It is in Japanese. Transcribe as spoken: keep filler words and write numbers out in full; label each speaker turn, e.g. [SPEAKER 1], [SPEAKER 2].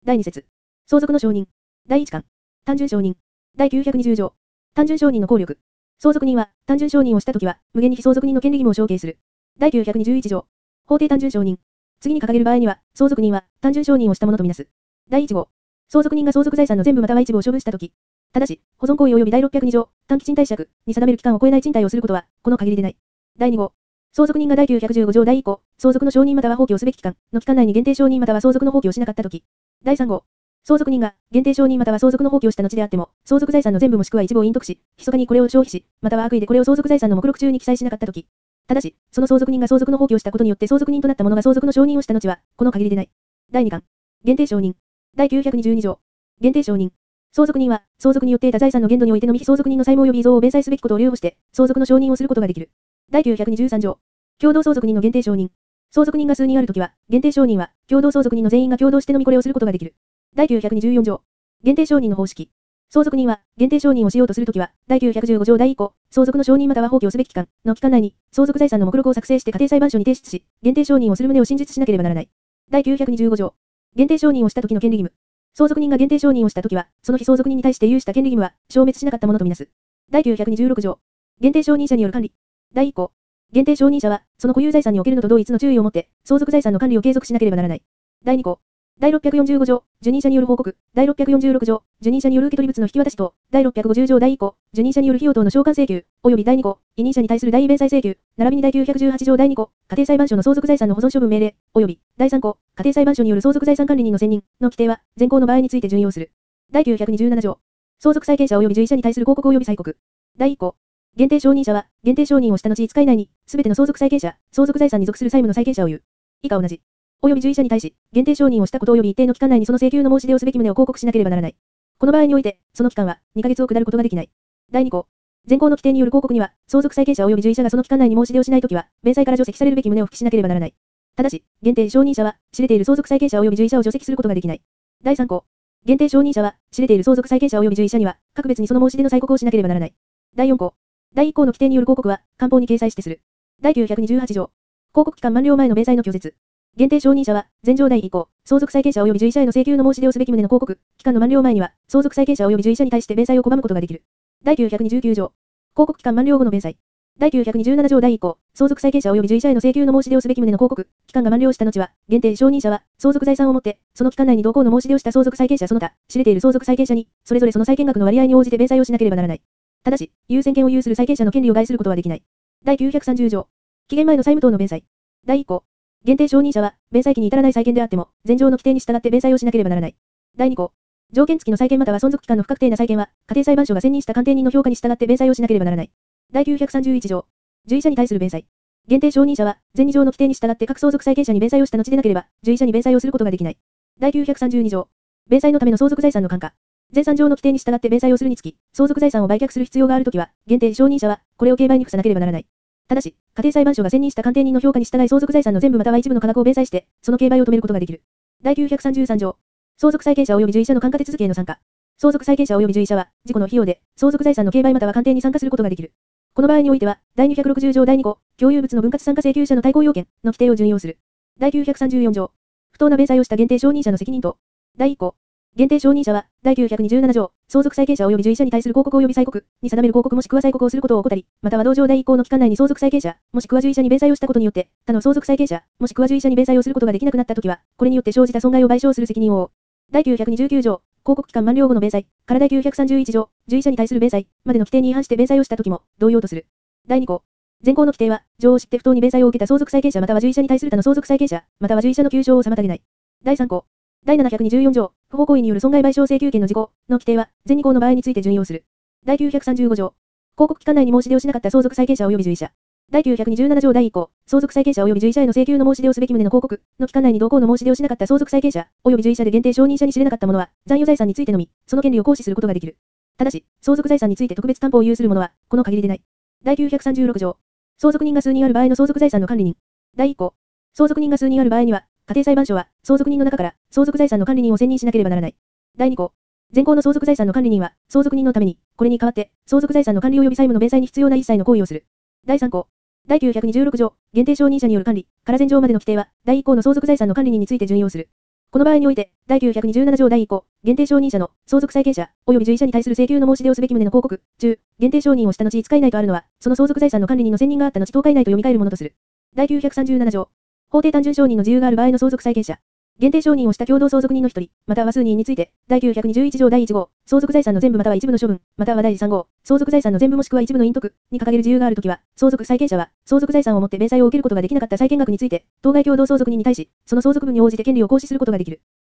[SPEAKER 1] だいに節。相続の承認。だいいち巻。単純承認。だいきゅうひゃくにじゅう条。単純承認の効力。相続人は、単純承認をしたときは、無限に被相続人の権利義務を承継する。だいきゅうひゃくにじゅういち条。法定単純承認。次に掲げる場合には、相続人は、単純承認をしたものとみなす。だいいち号。相続人が相続財産の全部または一部を処分したとき。ただし、保存行為及びだいろっぴゃくに条、短期賃貸借に定める期間を超えない賃貸をすることは、この限りでない。だいに号。相続人がだいきゅうひゃくじゅうご条第いっ項、相続の承認または放棄をすべき期間の期間内に限定承認または相続の放棄をしなかったとき。だいさん号。相続人が限定承認または相続の放棄をした後であっても、相続財産の全部もしくは一部を隠匿し、密かにこれを消費し、または悪意でこれを相続財産の目録中に記載しなかったとき。ただし、その相続人が相続の放棄をしたことによって相続人となった者が相続の承認をした後は、この限りでない。だいに巻。限定承認。だいきゅうひゃくにじゅうに条。限定承認。相続人は、相続によって得た財産の限度においてのみ被相続人の債務及び遺贈を弁済すべきことを留保して、相続の承認をすることができる。だいきゅうひゃくにじゅうさん条。共同相続人の限定承認。相続人が数人あるときは、限定承認は、共同相続人の全員が共同してのみこれをすることができる。だいきゅうひゃくにじゅうよん条。限定承認の方式。相続人は、限定承認をしようとするときは、だいきゅうひゃくじゅうご条第いっ項、相続の承認または放棄をすべき期間の期間内に、相続財産の目録を作成して家庭裁判所に提出し、限定承認をする旨を真実しなければならない。だいきゅうひゃくにじゅうご条。限定承認をしたときの権利義務。相続人が限定承認をしたときは、その被相続人に対して有した権利義務は、消滅しなかったものとみなす。だいきゅうひゃくにじゅうろく条。限定承認者による管理。だいいっ項。限定承認者は、その固有財産におけるのと同一の注意をもって、相続財産の管理を継続しなければならない。だいに項。だいろっぴゃくよんじゅうご条、受任者による報告。だいろっぴゃくよんじゅうろく条、受任者による受取物の引き渡し等。だいろっぴゃくごじゅう条だいいっ項、受任者による費用等の償還請求、及びだいに項、委任者に対する代位弁済請求、並びにだいきゅうひゃくじゅうはち条だいに項、家庭裁判所の相続財産の保存処分命令、及びだいさん項、家庭裁判所による相続財産管理人の選任の規定は、前項の場合について準用する。だいきゅうひゃくにじゅうなな条。相続債権者及び受益者に対する公告及び催告。だいいっ項。限定承認者は、限定承認をした後いつか以内に、すべての相続債権者、相続財産に属する債務の債権者を言う。以下同じ。及び受益者に対し、限定承認をしたこと及び一定の期間内にその請求の申し出をすべき旨を報告しなければならない。この場合において、その期間は、にかげつを下ることができない。だいに項。前項の規定による報告には、相続債権者及び受益者がその期間内に申し出をしないときは、弁済から除籍されるべき旨を付記しなければならない。ただし、限定承認者は、知れている相続債権者及び受益者を除籍することができない。だいさん項。限定承認者は、知れている相続債権者及び受益者には、各別にその申し出の催告をしなければならない。だいよん項。だいいっ項の規定による広告は、官報に掲載してする。だいきゅうひゃくにじゅうはち条。広告期間満了前の弁済の拒絶。限定承認者は、前条だいいっ項、相続債権者及び受益者への請求の申し出をすべき旨の広告、期間の満了前には、相続債権者及び受益者に対して弁済を拒むことができる。だいきゅうひゃくにじゅうきゅう条。広告期間満了後の弁済。だいきゅうひゃくにじゅうなな条だいいっ項、相続債権者及び受益者への請求の申し出をすべき旨の広告、期間が満了した後は、限定承認者は、相続財産をもって、その期間内に同項の申し出をした相続債権者その他、知れている相続債権者に、それぞれその債権額の割合に応じて弁済をしなければならない。ただし、優先権を有する債権者の権利を害することはできない。だいきゅうひゃくさんじゅう条。期限前の債務等の弁済。だいいっ項。限定承認者は、弁済期に至らない債権であっても、前条の規定に従って弁済をしなければならない。だいに項。条件付きの債権または存続期間の不確定な債権は、家庭裁判所が選任した鑑定人の評価に従って弁済をしなければならない。だいきゅうひゃくさんじゅういち条。受益者に対する弁済。限定承認者は、前に条の規定に従って各相続債権者に弁済をした後でなければ、受益者に弁済をすることができない。だいきゅうひゃくさんじゅうに条。弁済のための相続財産の換価。前さん条の規定に従って弁済をするにつき、相続財産を売却する必要があるときは、限定承認者は、これを競売に付さなければならない。ただし、家庭裁判所が選任した鑑定人の評価に従い相続財産の全部または一部の価格を弁済して、その競売を止めることができる。だいきゅうひゃくさんじゅうさん条。相続債権者及び受益者の換価手続きへの参加。相続債権者及び受益者は、自己の費用で、相続財産の競売または鑑定に参加することができる。この場合においては、だいにひゃくろくじゅう条だいに項、共有物の分割参加請求者の対抗要件の規定を準用する。だいきゅうひゃくさんじゅうよん条。不当な弁済をした限定承認者の責任等。だいいっ項。限定承認者は、だいきゅうひゃくにじゅうなな条、相続債権者及び受益者に対する広告及び催告に定める広告もしくは催告をすることを怠り、または同条だいいっ項の期間内に相続債権者、もしくは受益者に弁済をしたことによって、他の相続債権者、もしくは受益者に弁済をすることができなくなったときは、これによって生じた損害を賠償する責任を負う。だいきゅうひゃくにじゅうきゅう条、広告期間満了後の弁済、からだいきゅうひゃくさんじゅういち条、受益者に対する弁済、までの規定に違反して弁済をしたときも、同様とする。だいに項。前項の規定は、情を知って不当に弁済を受けた相続債権者または受益者に対する他の相続債権者、または受益者の求償を妨げない。だいさん項。だいななひゃくにじゅうよん条、不法行為による損害賠償請求権の事項の規定は、前に項の場合について準用する。だいきゅうひゃくさんじゅうご条。広告期間内に申し出をしなかった相続債権者及び受益者。だいきゅうひゃくにじゅうなな条だいいっ項、相続債権者及び受益者への請求の申し出をすべき旨の広告の期間内に同項の申し出をしなかった相続債権者及び受益者で限定承認者に知れなかった者は、残余財産についてのみ、その権利を行使することができる。ただし、相続財産について特別担保を有する者は、この限りでない。だいきゅうひゃくさんじゅうろく条。相続人が数人ある場合の相続財産の管理人。だいいっ項。相続人が数人ある場合には、家庭裁判所は、相続人の中から、相続財産の管理人を選任しなければならない。だいに項。前項の相続財産の管理人は、相続人のために、これに代わって、相続財産の管理及び債務の弁済に必要な一切の行為をする。だいさん項。だいきゅうひゃくにじゅうろく条、限定承認者による管理、から前条までの規定は、だいいっ項の相続財産の管理人について準用する。 この場合において、だいきゅうひゃくにじゅうなな条だいいっ項、限定承認者の相続債権者、及び随意者に対する請求の申し出をすべき旨の報告中、限定承認をした後使えないとあるのは、その相続財産の管理人の選任があった後とおか以内と読み替えるものとする。だいきゅうひゃくさんじゅうなな条。法定単純承認の自由がある場合の相続債権者。限定承認をした共同相続人の一人、または数人について、だいきゅうひゃくにじゅういち条だいいち号、相続財産の全部または一部の処分、またはだいさん号、相続財産の全部もしくは一部の隠匿に掲げる自由があるときは、相続債権者は、相続財産をもって弁済を受けることができなかった債権額について、当該共同相続人に対し、その相続分に応じて権利を行使することができる。